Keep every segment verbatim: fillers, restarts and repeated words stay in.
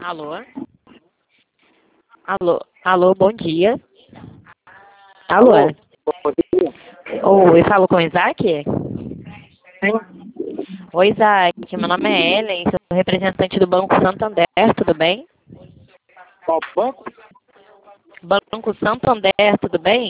Alô? Alô? Alô, bom dia. Alô? Alô, bom dia. Oi, eu falo com o Isaac? Sim. Oi, Isaac. Meu nome é Ellen, sou representante do Banco Santander, tudo bem? Qual banco? Banco Santander, tudo bem?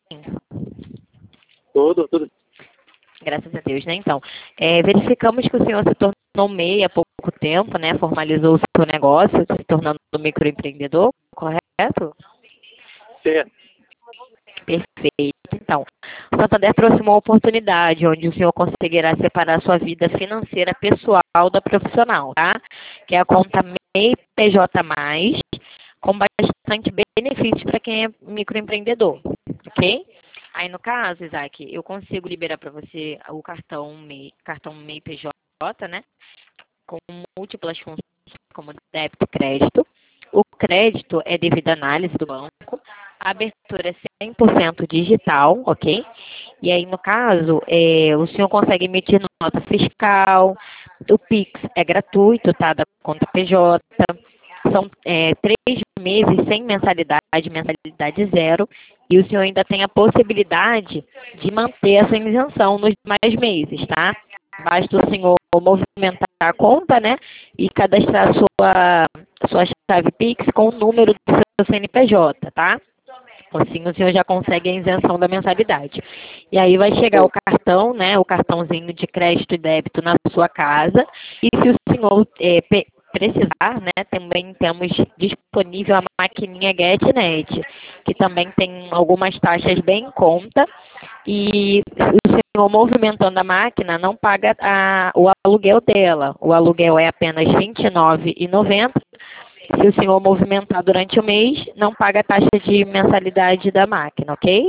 Tudo, tudo. Graças a Deus, né? Então, é, verificamos que o senhor se tornou M E I há pouco tempo, né? Formalizou o seu negócio, se tornando um microempreendedor, correto? Certo. Perfeito. Então, o Santander trouxe uma oportunidade onde o senhor conseguirá separar sua vida financeira pessoal da profissional, tá? Que é a conta M E I P J mais, com bastante benefícios para quem é microempreendedor, ok? Aí, no caso, Isaac, eu consigo liberar para você o cartão M E I, cartão M E I P J, né? Com múltiplas funções, como débito e crédito. O crédito é devido à análise do banco. A abertura é cem por cento digital, ok? E aí, no caso, é, o senhor consegue emitir nota fiscal. O Pix é gratuito, tá? Da conta P J. São é, três meses sem mensalidade, mensalidade zero. E o senhor ainda tem a possibilidade de manter essa isenção nos demais meses, tá? Basta o senhor movimentar a conta, né? E cadastrar a sua, sua chave Pix com o número do seu C N P J, tá? Assim o senhor já consegue a isenção da mensalidade. E aí vai chegar o cartão, né? O cartãozinho de crédito e débito na sua casa. E se o senhor é, pe- precisar, né? Também temos disponível a maquininha GetNet, que também tem algumas taxas bem em conta. E o senhor movimentando a máquina não paga a, o aluguel dela. O aluguel é apenas vinte e nove reais e noventa centavos. Se o senhor movimentar durante o mês, não paga a taxa de mensalidade da máquina, ok?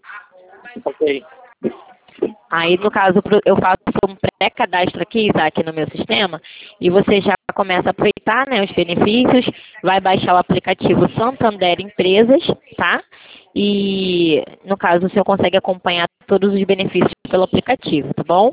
Ok. Aí, no caso, pro- eu faço um pré-cadastro aqui, Isaac, no meu sistema, e você já começa a aproveitar, né, os benefícios, vai baixar o aplicativo Santander Empresas, tá? E, no caso, o senhor consegue acompanhar todos os benefícios pelo aplicativo, tá bom?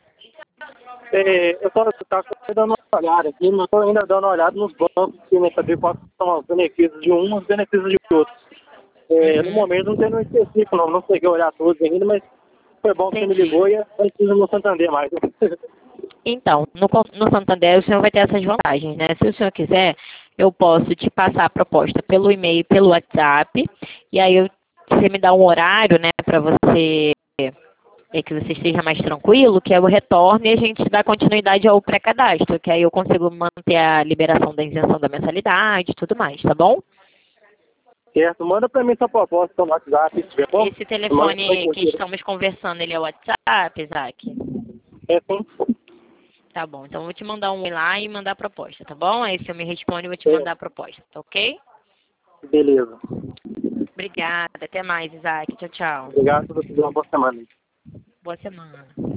É, eu estou dando uma olhada aqui, mas estou ainda dando uma olhada nos bancos, que nem saber quais são os benefícios de um e os benefícios de outro. É, no Uhum. momento não tem um específico, não, não cheguei a olhar todos ainda, mas foi bom que você me Entendi. ligou e eu preciso no Santander mais. Então, no, con- no Santander o senhor vai ter essas vantagens, né? Se o senhor quiser, eu posso te passar a proposta pelo e-mail, pelo WhatsApp, e aí eu, você me dá um horário, né, para você, é, que você esteja mais tranquilo, que eu retorno e a gente dá continuidade ao pré-cadastro, que aí eu consigo manter a liberação da isenção da mensalidade e tudo mais, tá bom? Certo, manda para mim sua proposta no WhatsApp, se tiver bom. Esse Manda pra telefone que mim. estamos conversando, ele é o WhatsApp, Isaac? É sim. Tá bom, então eu vou te mandar um e lá e mandar a proposta, tá bom? Aí se eu me responde, eu vou te É, mandar a proposta, tá ok? beleza. Obrigada, até mais, Isaac. Tchau, tchau. Obrigado por você. Uma boa semana. Boa semana.